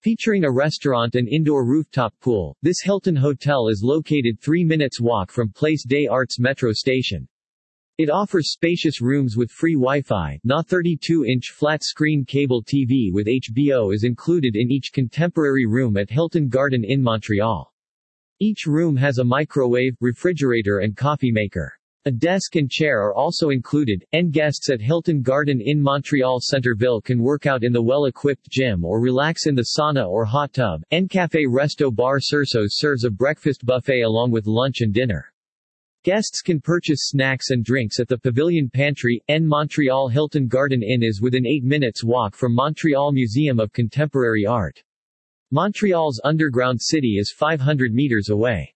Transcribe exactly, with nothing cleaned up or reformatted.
Featuring a restaurant and indoor rooftop pool, this Hilton Hotel is located three minutes walk from Place des Arts metro station. It offers spacious rooms with free Wi-Fi, N A thirty-two inch flat-screen cable T V with H B O is included in each contemporary room at Hilton Garden Inn Montreal. Each room has a microwave, refrigerator and coffee maker. A desk and chair are also included, and guests at Hilton Garden Inn Montreal Centerville can work out in the well-equipped gym or relax in the sauna or hot tub. Encafé Resto Bar Cerceaux serves a breakfast buffet along with lunch and dinner. Guests can purchase snacks and drinks at the Pavilion Pantry. N Montreal Hilton Garden Inn is within eight minutes walk from Montreal Museum of Contemporary Art. Montreal's underground city is five hundred meters away.